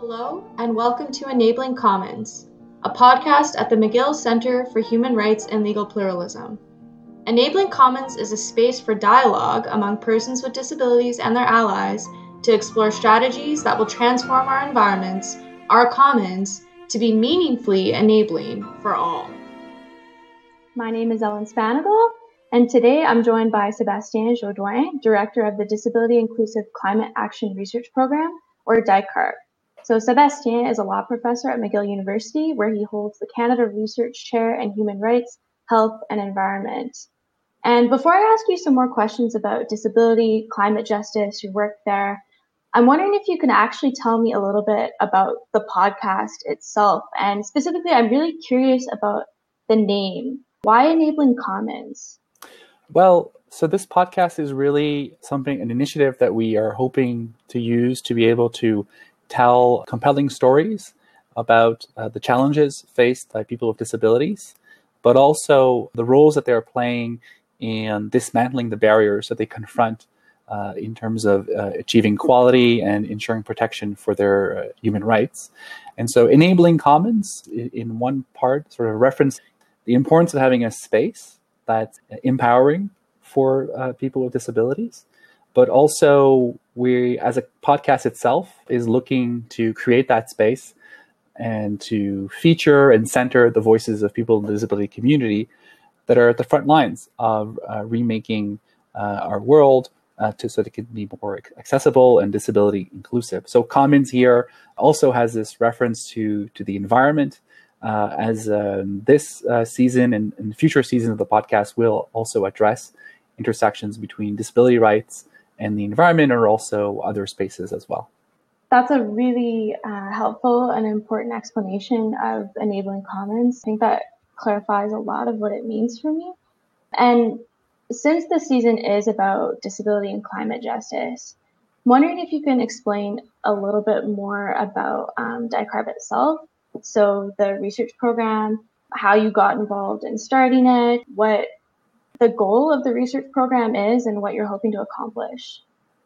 Hello, and welcome to Enabling Commons, a podcast at the McGill Center for Human Rights and Legal Pluralism. Enabling Commons is a space for dialogue among persons with disabilities and their allies to explore strategies that will transform our environments, our commons, to be meaningfully enabling for all. My name is Ellen Spanigal, and today I'm joined by Sébastien Jodoin, Director of the Disability Inclusive Climate Action Research Program, or DICARP. So Sébastien is a law professor at McGill University, where he holds the Canada Research Chair in Human Rights, Health, and Environment. And before I ask you some more questions about disability, climate justice, your work there, I'm wondering if you can actually tell me a little bit about the podcast itself. And specifically, I'm really curious about the name. Why Enabling Commons? Well, so this podcast is really an initiative that we are hoping to use to be able to tell compelling stories about the challenges faced by people with disabilities, but also the roles that they're playing in dismantling the barriers that they confront in terms of achieving equality and ensuring protection for their human rights. And so Enabling Commons, in one part, sort of reference the importance of having a space that's empowering for people with disabilities. But also, we, as a podcast itself, is looking to create that space and to feature and center the voices of people in the disability community that are at the front lines of remaking our world so that it can be more accessible and disability inclusive. So Commons here also has this reference to the environment, as this season and future seasons of the podcast will also address intersections between disability rights and the environment, or also other spaces as well. That's a really helpful and important explanation of Enabling Commons. I think that clarifies a lot of what it means for me. And since the season is about disability and climate justice, I'm wondering if you can explain a little bit more about DICARP itself. So the research program, how you got involved in starting it, what the goal of the research program is, and what you're hoping to accomplish.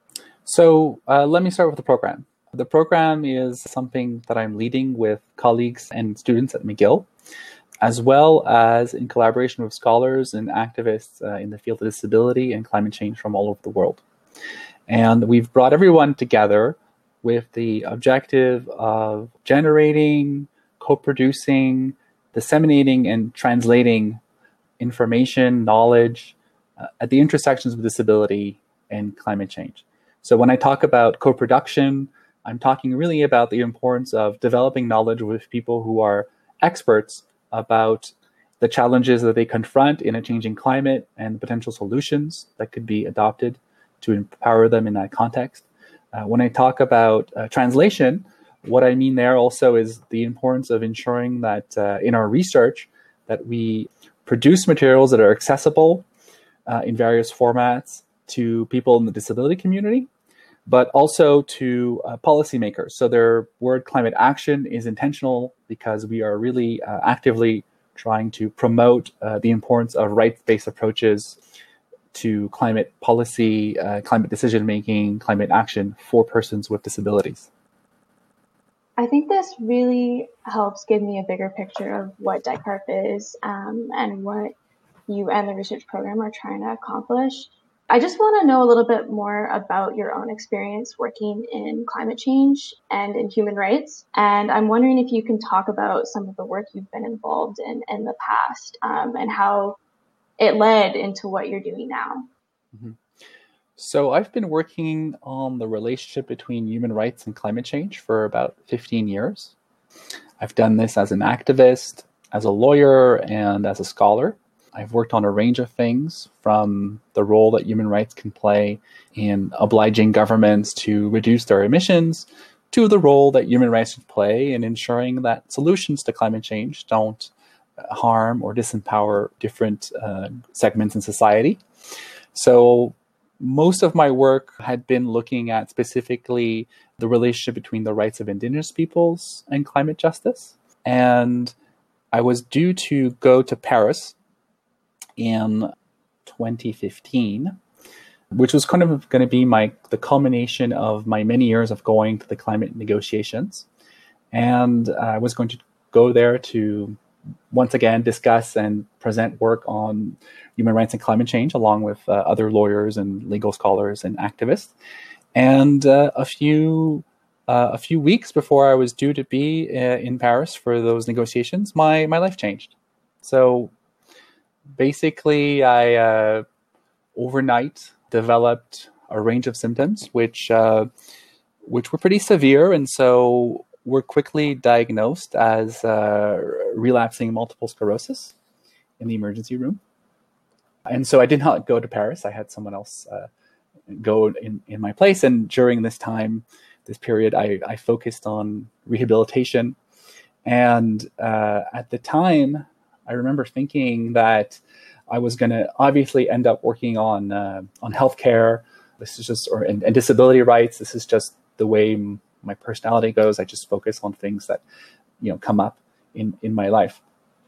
So let me start with the program. The program is something that I'm leading with colleagues and students at McGill, as well as in collaboration with scholars and activists in the field of disability and climate change from all over the world. And we've brought everyone together with the objective of generating, co-producing, disseminating, and translating information, knowledge at the intersections of disability and climate change. So when I talk about co-production, I'm talking really about the importance of developing knowledge with people who are experts about the challenges that they confront in a changing climate and the potential solutions that could be adopted to empower them in that context. When I talk about translation, what I mean there also is the importance of ensuring that in our research that we produce materials that are accessible in various formats to people in the disability community, but also to policymakers. So their word climate action is intentional because we are really actively trying to promote the importance of rights-based approaches to climate policy, climate decision-making, climate action for persons with disabilities. I think this really helps give me a bigger picture of what DICARP is and what you and the research program are trying to accomplish. I just want to know a little bit more about your own experience working in climate change and in human rights. And I'm wondering if you can talk about some of the work you've been involved in the past and how it led into what you're doing now. Mm-hmm. So I've been working on the relationship between human rights and climate change for about 15 years. I've done this as an activist, as a lawyer, and as a scholar. I've worked on a range of things, from the role that human rights can play in obliging governments to reduce their emissions, to the role that human rights should play in ensuring that solutions to climate change don't harm or disempower different segments in society. So most of my work had been looking at specifically the relationship between the rights of Indigenous peoples and climate justice. And I was due to go to Paris in 2015, which was kind of going to be the culmination of my many years of going to the climate negotiations. And I was going to go there to once again discuss and present work on human rights and climate change, along with other lawyers and legal scholars and activists. And a few weeks before I was due to be in Paris for those negotiations, my life changed. So basically, I overnight developed a range of symptoms which were pretty severe, and so were quickly diagnosed as relapsing multiple sclerosis in the emergency room. And so I did not go to Paris. I had someone else go in my place. And during this time, this period, I focused on rehabilitation. And at the time, I remember thinking that I was going to obviously end up working on healthcare. This is just, and disability rights. This is just the way my personality goes. I just focus on things that, come up in my life.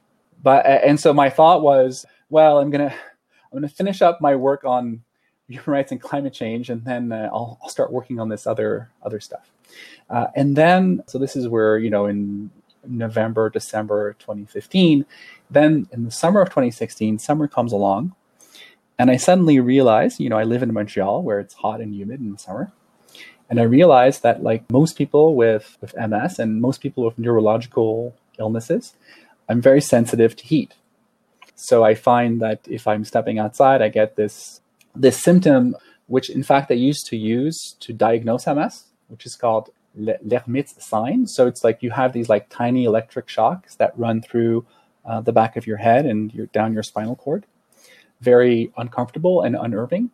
And so my thought was, well, I'm gonna finish up my work on human rights and climate change, and then I'll start working on this other stuff. And then, so this is where, in November, December 2015, then in the summer of 2016, summer comes along, and I suddenly realized, I live in Montreal where it's hot and humid in the summer. And I realized that, like most people with MS and most people with neurological illnesses, I'm very sensitive to heat. So I find that if I'm stepping outside, I get this symptom, which in fact I used to use to diagnose MS, which is called L'Hermite sign. So it's like you have these like tiny electric shocks that run through the back of your head and down your spinal cord. Very uncomfortable and unnerving.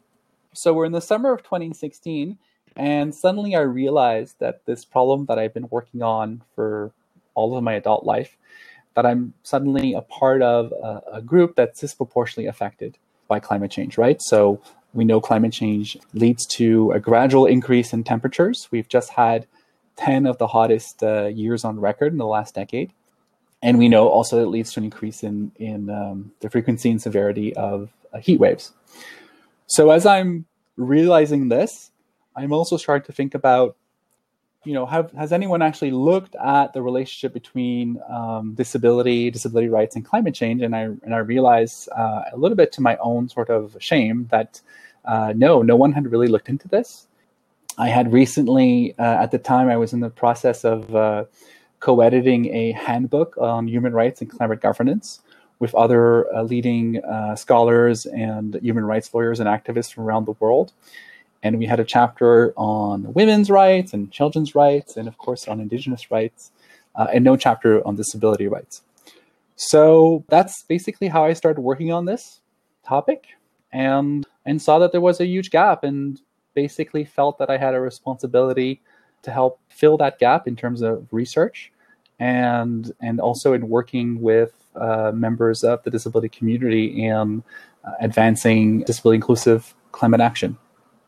So we're in the summer of 2016, and suddenly I realized that this problem that I've been working on for all of my adult life, that I'm suddenly a part of a group that's disproportionately affected by climate change, right? So we know climate change leads to a gradual increase in temperatures. We've just had 10 of the hottest years on record in the last decade. And we know also that it leads to an increase in the frequency and severity of heat waves. So as I'm realizing this, I'm also starting to think about, has anyone actually looked at the relationship between disability rights, and climate change? And I realized a little bit to my own sort of shame that no one had really looked into this. I had recently, at the time, I was in the process of co-editing a handbook on human rights and climate governance with other leading scholars and human rights lawyers and activists from around the world. And we had a chapter on women's rights and children's rights, and of course on Indigenous rights, and no chapter on disability rights. So that's basically how I started working on this topic, and saw that there was a huge gap, and basically felt that I had a responsibility to help fill that gap in terms of research, and also in working with members of the disability community in advancing disability inclusive climate action.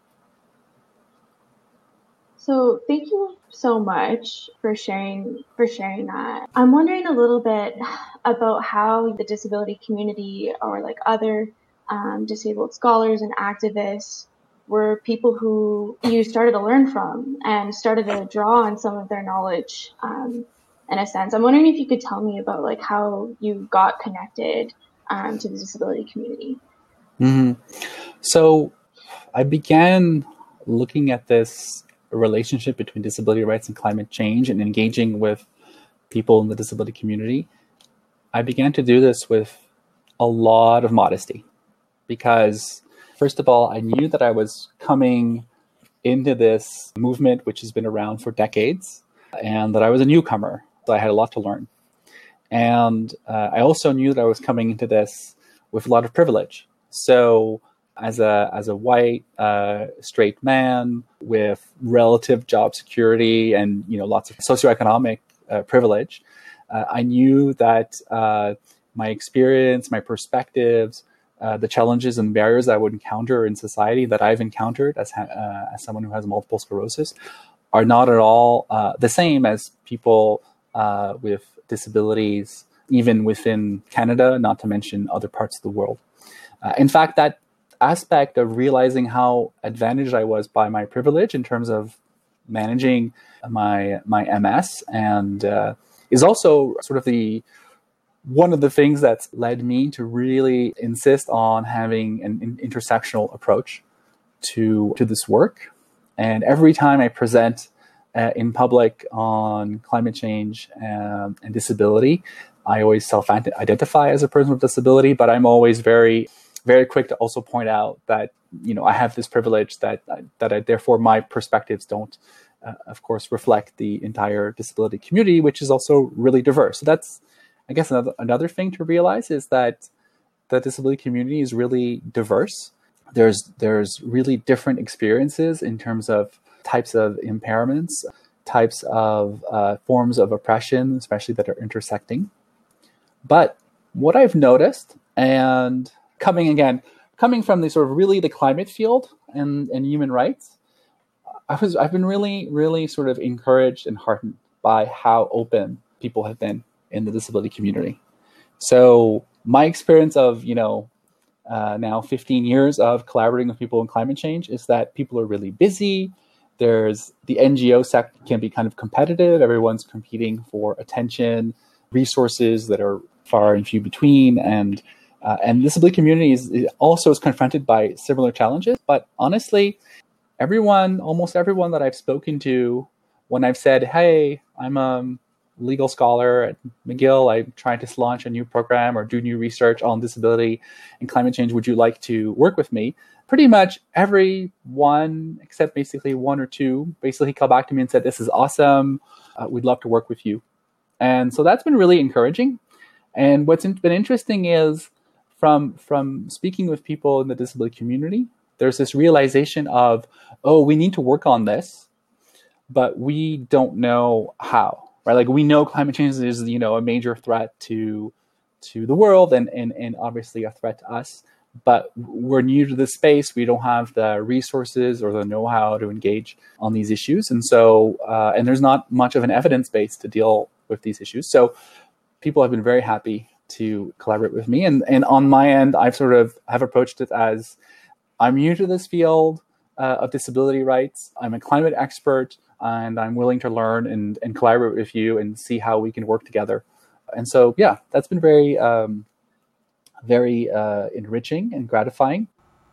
So thank you so much for sharing that. I'm wondering a little bit about how the disability community, or like other disabled scholars and activists, were people who you started to learn from and started to draw on some of their knowledge in a sense. I'm wondering if you could tell me about like how you got connected to the disability community. Mm-hmm. So I began looking at this relationship between disability rights and climate change and engaging with people in the disability community. I began to do this with a lot of modesty because, first of all, I knew that I was coming into this movement, which has been around for decades, and that I was a newcomer, so I had a lot to learn. And I also knew that I was coming into this with a lot of privilege. So as a white, straight man with relative job security and, lots of socioeconomic privilege, I knew that my experience, my perspectives, the challenges and barriers I would encounter in society that I've encountered as someone who has multiple sclerosis are not at all the same as people with disabilities, even within Canada, not to mention other parts of the world. In fact, that aspect of realizing how advantaged I was by my privilege in terms of, managing my MS, and is also sort of one of the things that's led me to really insist on having an intersectional approach to this work. And every time I present in public on climate change and disability, I always self-identify as a person with disability, but I'm always very, very quick to also point out that, I have this privilege that therefore my perspectives don't, of course, reflect the entire disability community, which is also really diverse. So that's, I guess, another thing to realize is that the disability community is really diverse. There's really different experiences in terms of types of impairments, types of forms of oppression, especially that are intersecting. But what I've noticed, and coming from the sort of really the climate field and human rights, I've been really, really sort of encouraged and heartened by how open people have been in the disability community. So my experience of, now 15 years of collaborating with people in climate change is that people are really busy. There's the NGO sector can be kind of competitive. Everyone's competing for attention, resources that are far and few between. And the disability community is also confronted by similar challenges. But honestly, almost everyone that I've spoken to, when I've said, hey, I'm a legal scholar at McGill, I'm trying to launch a new program or do new research on disability and climate change, would you like to work with me? Pretty much everyone, except basically one or two, basically come back to me and said, this is awesome, we'd love to work with you. And so that's been really encouraging. And what's been interesting is from speaking with people in the disability community, there's this realization of, we need to work on this, but we don't know how. Right, like we know climate change is, a major threat to the world and obviously a threat to us. But we're new to this space. We don't have the resources or the know-how to engage on these issues, and so and there's not much of an evidence base to deal with these issues. So people have been very happy to collaborate with me, and on my end, I've sort of have approached it as I'm new to this field of disability rights. I'm a climate expert, and I'm willing to learn and collaborate with you and see how we can work together. And so, yeah, that's been very, very enriching and gratifying.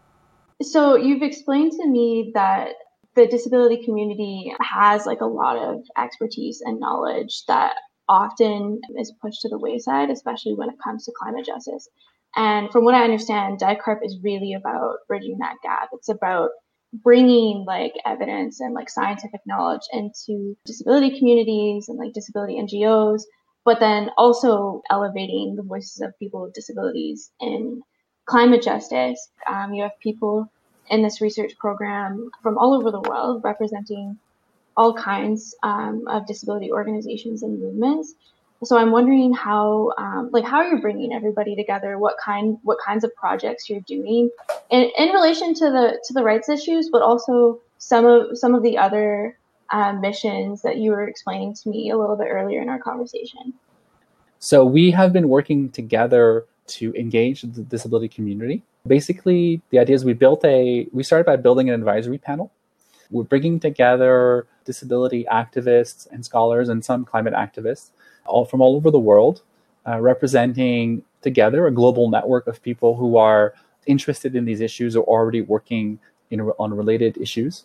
So you've explained to me that the disability community has like a lot of expertise and knowledge that often is pushed to the wayside, especially when it comes to climate justice. And from what I understand, DICARP is really about bridging that gap. It's about bringing like evidence and like scientific knowledge into disability communities and like disability NGOs, but then also elevating the voices of people with disabilities in climate justice. You have people in this research program from all over the world representing all kinds of disability organizations and movements. So I'm wondering how you're bringing everybody together, what kinds of projects you're doing in relation to the rights issues, but also some of the other missions that you were explaining to me a little bit earlier in our conversation. So we have been working together to engage the disability community. Basically, the idea is we started by building an advisory panel. We're bringing together disability activists and scholars and some climate activists from all over the world, representing together a global network of people who are interested in these issues or already working on related issues.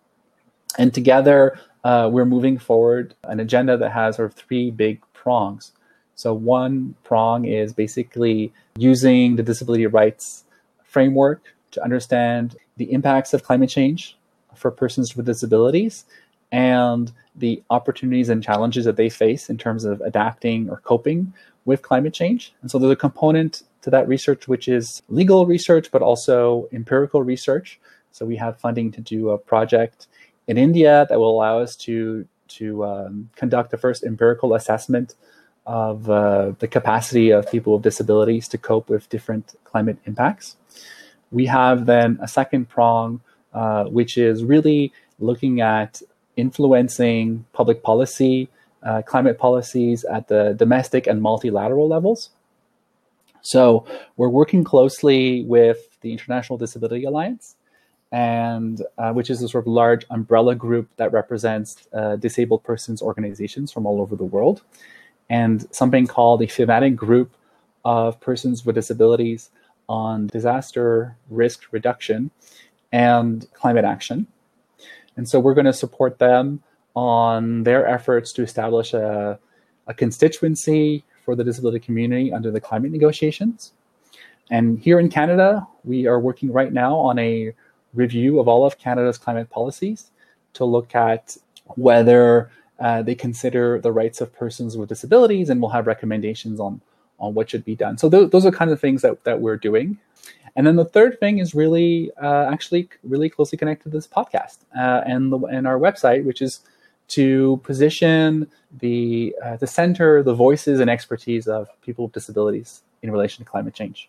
And together, we're moving forward an agenda that has sort of three big prongs. So one prong is basically using the disability rights framework to understand the impacts of climate change for persons with disabilities and the opportunities and challenges that they face in terms of adapting or coping with climate change. And so there's a component to that research, which is legal research, but also empirical research. So we have funding to do a project in India that will allow us to conduct the first empirical assessment of the capacity of people with disabilities to cope with different climate impacts. We have then a second prong, which is really looking at influencing public policy, climate policies at the domestic and multilateral levels. So we're working closely with the International Disability Alliance and which is a sort of large umbrella group that represents disabled persons organizations from all over the world, and something called a thematic group of persons with disabilities on disaster risk reduction and climate action. And so we're going to support them on their efforts to establish a constituency for the disability community under the climate negotiations. And here in Canada, we are working right now on a review of all of Canada's climate policies to look at whether they consider the rights of persons with disabilities, and we'll have recommendations on what should be done. So those are kind of things that we're doing. And then the third thing is really actually really closely connected to this podcast and our website, which is to position the center, the voices and expertise of people with disabilities in relation to climate change.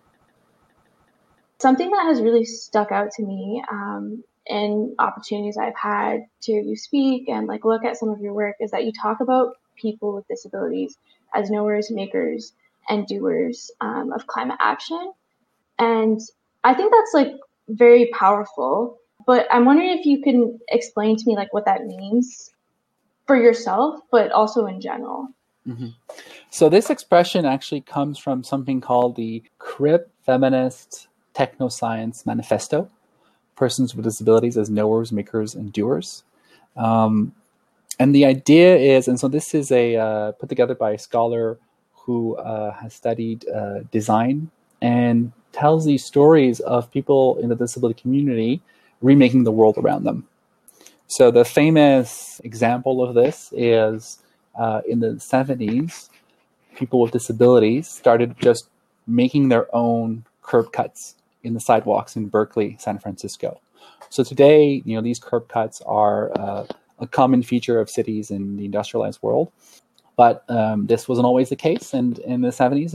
Something that has really stuck out to me in opportunities I've had to speak and look at some of your work is that you talk about people with disabilities as knowers, makers, and doers of climate action. And I think that's very powerful, but I'm wondering if you can explain to me what that means for yourself, but also in general. Mm-hmm. So this expression actually comes from something called the Crip Feminist Technoscience Manifesto, Persons with Disabilities as Knowers, Makers, and Doers. And the idea is, and so this is put together by a scholar who has studied design and tells these stories of people in the disability community remaking the world around them. So the famous example of this is in the 70s, people with disabilities started just making their own curb cuts in the sidewalks in Berkeley, San Francisco. So today, these curb cuts are a common feature of cities in the industrialized world. But this wasn't always the case. And in the 70s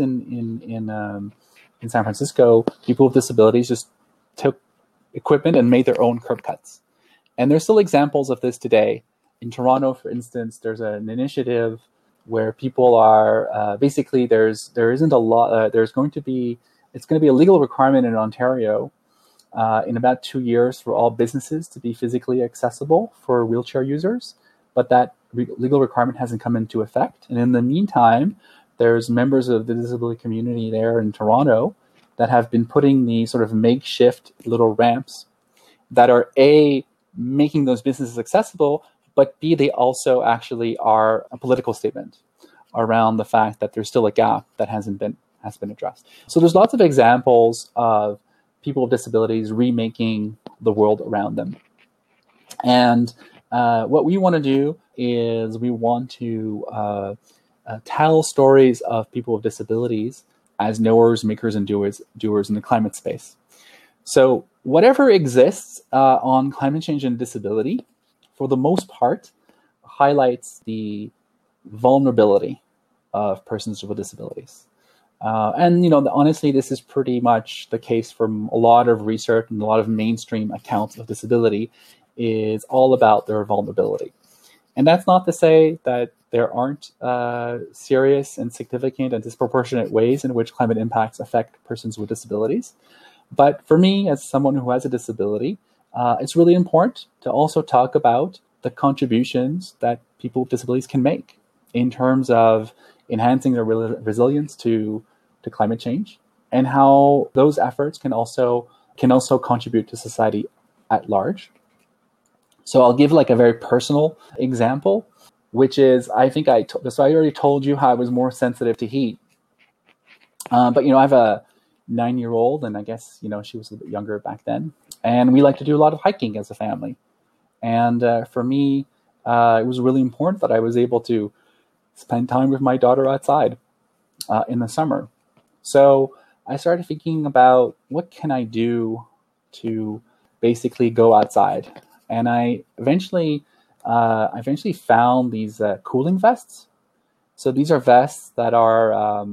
in San Francisco, people with disabilities just took equipment and made their own curb cuts. And there's still examples of this today. In Toronto, for instance, there's an initiative where people are basically it's going to be a legal requirement in Ontario in about 2 years for all businesses to be physically accessible for wheelchair users, but that legal requirement hasn't come into effect. And in the meantime, there's members of the disability community there in Toronto that have been putting these sort of makeshift little ramps that are A, making those businesses accessible, but B, they also actually are a political statement around the fact that there's still a gap that has been addressed. So there's lots of examples of people with disabilities remaking the world around them. And what we want to do is we want to tell stories of people with disabilities as knowers, makers, and doers in the climate space. So whatever exists on climate change and disability, for the most part, highlights the vulnerability of persons with disabilities. And honestly, this is pretty much the case from a lot of research and a lot of mainstream accounts of disability is all about their vulnerability. And that's not to say that there aren't serious and significant and disproportionate ways in which climate impacts affect persons with disabilities. But for me, as someone who has a disability, it's really important to also talk about the contributions that people with disabilities can make in terms of enhancing their resilience to climate change, and how those efforts can also contribute to society at large. So I'll give a very personal example, which is I already told you how I was more sensitive to heat. But I have a 9-year-old, and I guess she was a bit younger back then, and we like to do a lot of hiking as a family. And for me, it was really important that I was able to spend time with my daughter outside in the summer. So I started thinking about what can I do to basically go outside. And I eventually found these cooling vests. So these are vests that are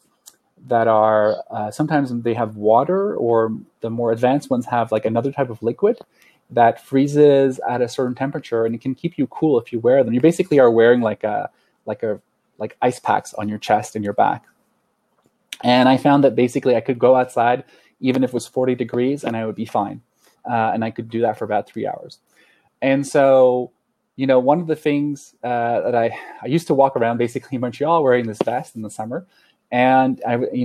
sometimes they have water, or the more advanced ones have another type of liquid that freezes at a certain temperature, and it can keep you cool if you wear them. You basically are wearing like ice packs on your chest and your back. And I found that basically I could go outside even if it was 40 degrees and I would be fine. and I could do that for about 3 hours. And so, one of the things that I used to walk around basically in Montreal wearing this vest in the summer. And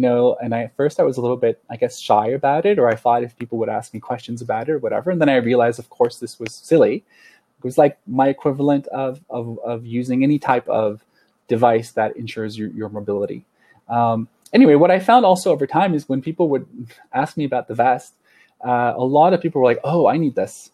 at first I was a little bit, I guess, shy about it, or I thought if people would ask me questions about it or whatever. And then I realized, of course, this was silly. It was like my equivalent of using any type of device that ensures your mobility. Anyway, what I found also over time is when people would ask me about the vest, a lot of people were like, "Oh, I need this."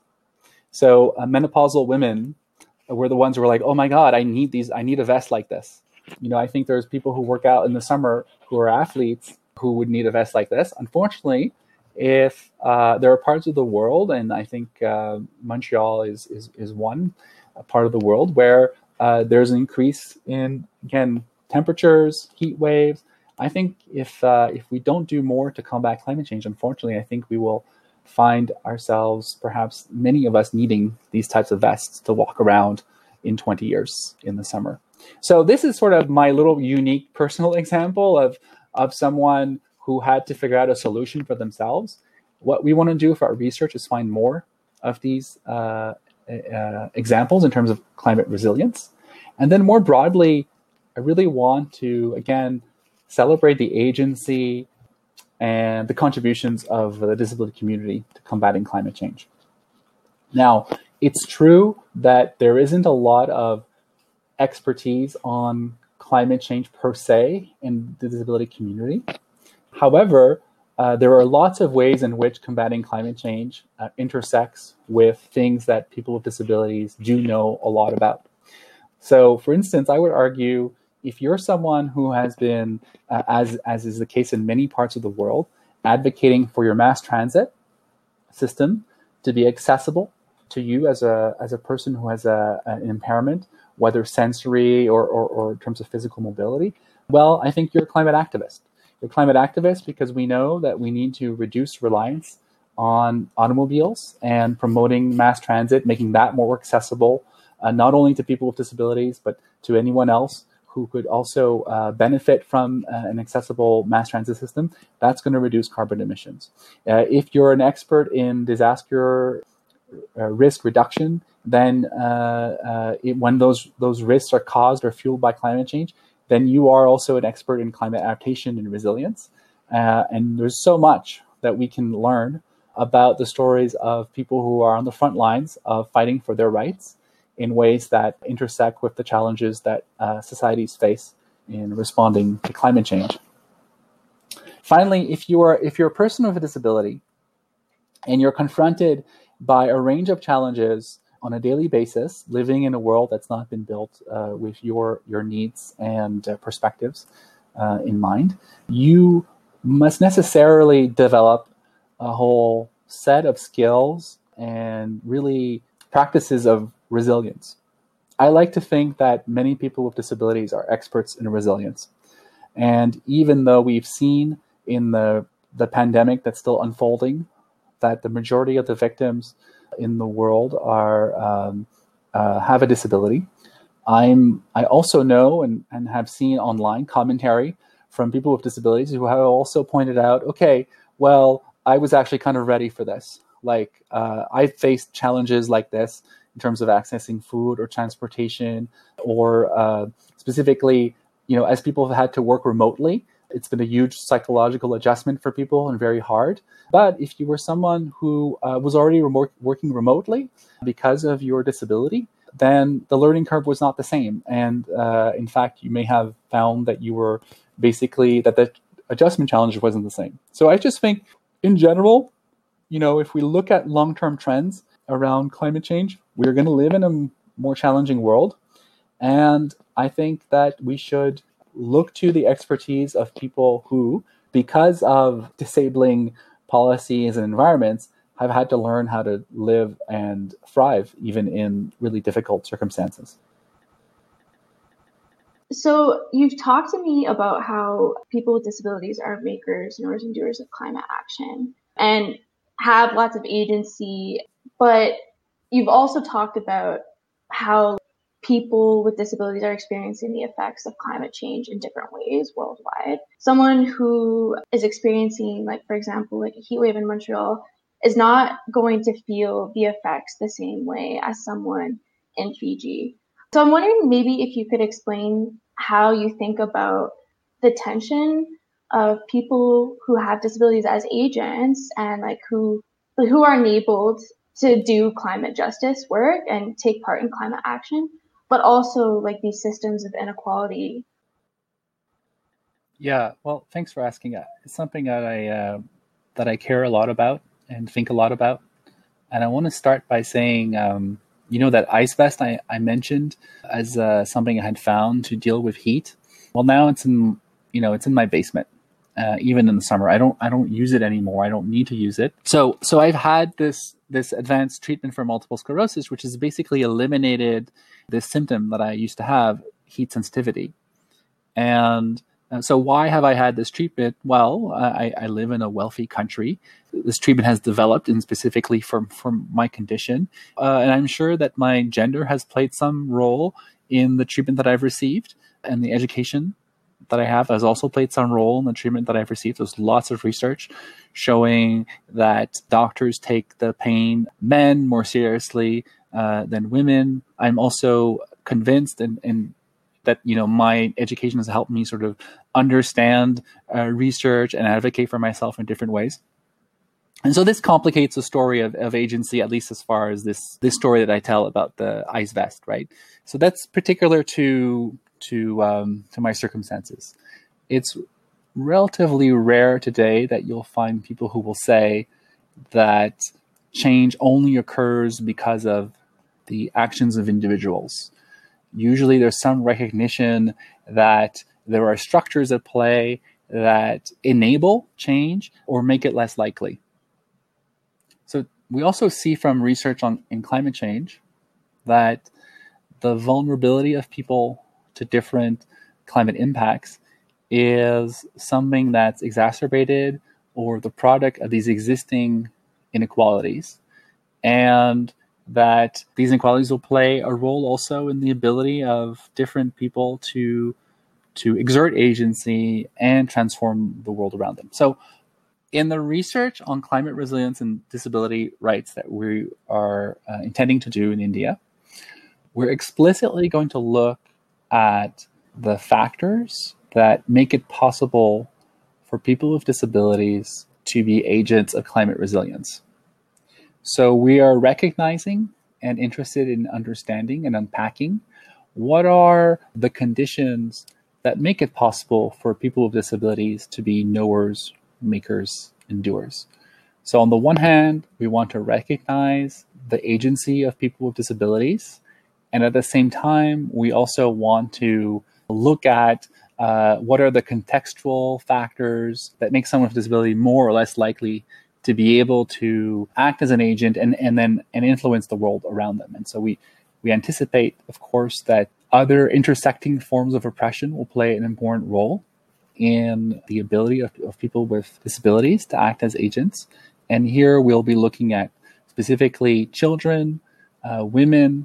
So menopausal women were the ones who were like, "Oh my God, I need these. I need a vest like this." I think there's people who work out in the summer who are athletes who would need a vest like this. Unfortunately, if there are parts of the world, and I think Montreal is one part of the world where there's an increase in, again, temperatures, heat waves. I think if we don't do more to combat climate change, unfortunately, I think we will find ourselves, perhaps many of us, needing these types of vests to walk around in 20 years in the summer. So this is sort of my little unique personal example of someone who had to figure out a solution for themselves. What we want to do for our research is find more of these examples in terms of climate resilience. And then more broadly, I really want to, again, celebrate the agency and the contributions of the disability community to combating climate change. Now, it's true that there isn't a lot of expertise on climate change per se in the disability community. However, there are lots of ways in which combating climate change intersects with things that people with disabilities do know a lot about. So, for instance, I would argue if you're someone who has been, as is the case in many parts of the world, advocating for your mass transit system to be accessible to you as a person who has an impairment, whether sensory or in terms of physical mobility, well, I think you're a climate activist. You're a climate activist because we know that we need to reduce reliance on automobiles and promoting mass transit, making that more accessible, not only to people with disabilities, but to anyone else who could also benefit from an accessible mass transit system. That's going to reduce carbon emissions. If you're an expert in disaster risk reduction, then when those risks are caused or fueled by climate change, then you are also an expert in climate adaptation and resilience. And there's so much that we can learn about the stories of people who are on the front lines of fighting for their rights in ways that intersect with the challenges that societies face in responding to climate change. Finally, if you're a person with a disability and you're confronted by a range of challenges on a daily basis, living in a world that's not been built with your needs and perspectives in mind, you must necessarily develop a whole set of skills and really practices of resilience. I like to think that many people with disabilities are experts in resilience. And even though we've seen in the pandemic that's still unfolding that the majority of the victims in the world are have a disability, I also know and have seen online commentary from people with disabilities who have also pointed out, okay, well, I was actually kind of ready for this. Like, I faced challenges like this in terms of accessing food or transportation, or specifically, as people have had to work remotely, it's been a huge psychological adjustment for people and very hard. But if you were someone who was already working remotely because of your disability, then the learning curve was not the same. And in fact, you may have found that you were basically, that the adjustment challenge wasn't the same. So I just think in general, if we look at long-term trends around climate change, we're going to live in a more challenging world. And I think that we should look to the expertise of people who, because of disabling policies and environments, have had to learn how to live and thrive even in really difficult circumstances. So you've talked to me about how people with disabilities are makers, knowers, and doers of climate action and have lots of agency, but you've also talked about how people with disabilities are experiencing the effects of climate change in different ways worldwide. Someone who is experiencing, like, for example, like a heat wave in Montreal is not going to feel the effects the same way as someone in Fiji. So I'm wondering maybe if you could explain how you think about the tension of people who have disabilities as agents and like who are enabled to do climate justice work and take part in climate action, but also like these systems of inequality. Yeah, well, thanks for asking. It's something that I care a lot about and think a lot about. And I want to start by saying, that ice vest I mentioned as something I had found to deal with heat. Well, now it's in my basement. Even in the summer, I don't use it anymore. I don't need to use it. So I've had this advanced treatment for multiple sclerosis, which has basically eliminated this symptom that I used to have, heat sensitivity. And so why have I had this treatment? Well, I live in a wealthy country. This treatment has developed and specifically for my condition. And I'm sure that my gender has played some role in the treatment that I've received, and the education that I have has also played some role in the treatment that I've received. There's lots of research showing that doctors take the pain, men, more seriously than women. I'm also convinced and that my education has helped me sort of understand research and advocate for myself in different ways. And so this complicates the story of agency, at least as far as this story that I tell about the ice vest, right? So that's particular to my circumstances. It's relatively rare today that you'll find people who will say that change only occurs because of the actions of individuals. Usually there's some recognition that there are structures at play that enable change or make it less likely. So we also see from research in climate change that the vulnerability of people to different climate impacts is something that's exacerbated or the product of these existing inequalities, and that these inequalities will play a role also in the ability of different people to exert agency and transform the world around them. So in the research on climate resilience and disability rights that we are intending to do in India, we're explicitly going to look at the factors that make it possible for people with disabilities to be agents of climate resilience. So we are recognizing and interested in understanding and unpacking what are the conditions that make it possible for people with disabilities to be knowers, makers, and doers. So on the one hand, we want to recognize the agency of people with disabilities. And at the same time, we also want to look at what are the contextual factors that make someone with a disability more or less likely to be able to act as an agent and influence the world around them. And so we anticipate, of course, that other intersecting forms of oppression will play an important role in the ability of people with disabilities to act as agents. And here we'll be looking at specifically children, women,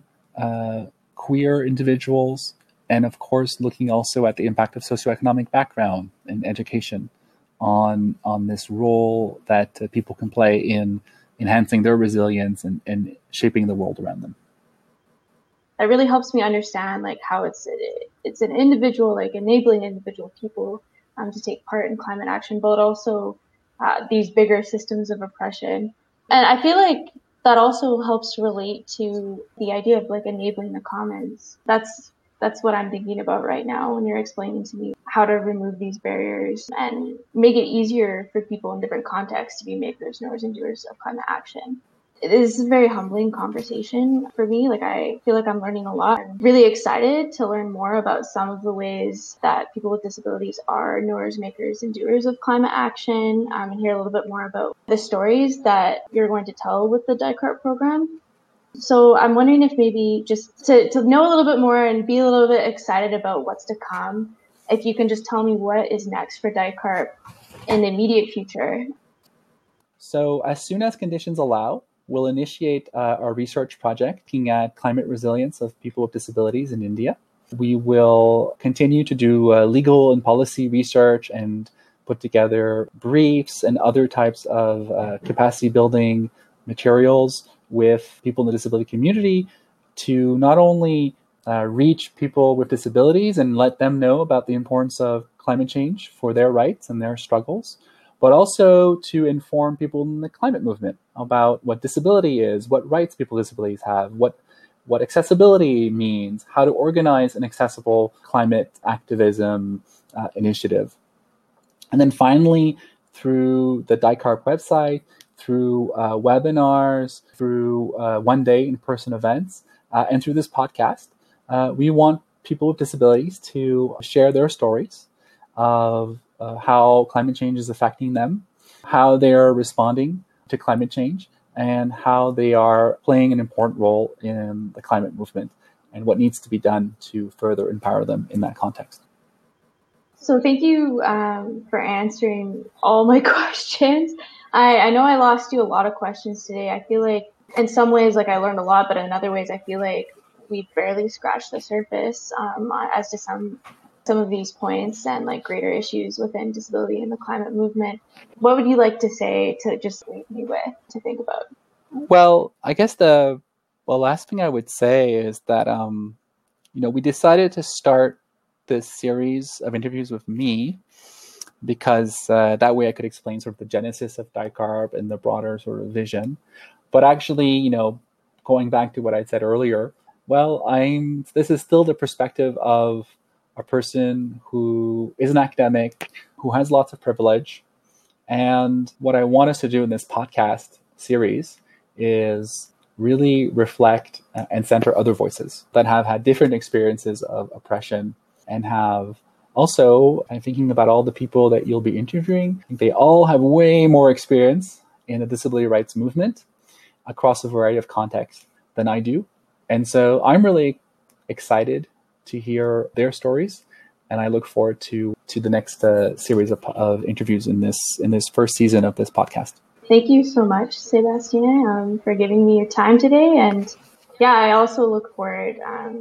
queer individuals, and of course looking also at the impact of socioeconomic background and education on this role that people can play in enhancing their resilience and shaping the world around them. That really helps me understand like how it's an individual, like enabling individual people to take part in climate action, but also these bigger systems of oppression. And I feel like that also helps relate to the idea of like enabling the commons. That's what I'm thinking about right now when you're explaining to me how to remove these barriers and make it easier for people in different contexts to be makers, knowers, and doers of climate action. It is a very humbling conversation for me. Like I feel like I'm learning a lot. I'm really excited to learn more about some of the ways that people with disabilities are knowers, makers, and doers of climate action, and hear a little bit more about the stories that you're going to tell with the DICART program. So I'm wondering if maybe just to know a little bit more and be a little bit excited about what's to come, if you can just tell me what is next for DICART in the immediate future. So as soon as conditions allow, we'll initiate our research project looking at climate resilience of people with disabilities in India. We will continue to do legal and policy research and put together briefs and other types of capacity building materials with people in the disability community to not only reach people with disabilities and let them know about the importance of climate change for their rights and their struggles, but also to inform people in the climate movement about what disability is, what rights people with disabilities have, what accessibility means, how to organize an accessible climate activism initiative. And then finally, through the DICARB website, through webinars, through one-day in-person events, and through this podcast, we want people with disabilities to share their stories of how climate change is affecting them, how they are responding to climate change, and how they are playing an important role in the climate movement and what needs to be done to further empower them in that context. So thank you for answering all my questions. I know I lost you a lot of questions today. I feel like in some ways, like I learned a lot, but in other ways, I feel like we barely scratched the surface as to some of these points and like greater issues within disability and the climate movement. What would you like to say to just leave me with to think about? Well, I guess the last thing I would say is that we decided to start this series of interviews with me because that way I could explain sort of the genesis of DICARB and the broader sort of vision. But actually, going back to what I said earlier, this is still the perspective of a person who is an academic, who has lots of privilege. And what I want us to do in this podcast series is really reflect and center other voices that have had different experiences of oppression and have also, I'm thinking about all the people that you'll be interviewing. I think they all have way more experience in the disability rights movement across a variety of contexts than I do. And so I'm really excited to hear their stories. And I look forward to the next series of interviews in this first season of this podcast. Thank you so much, Sebastien, for giving me your time today. And yeah, I also look forward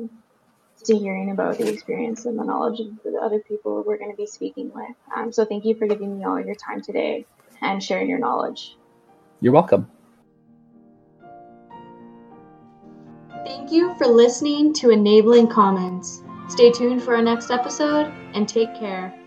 to hearing about the experience and the knowledge of the other people we're going to be speaking with. So thank you for giving me all your time today and sharing your knowledge. You're welcome. Thank you for listening to Enabling Commons. Stay tuned for our next episode and take care.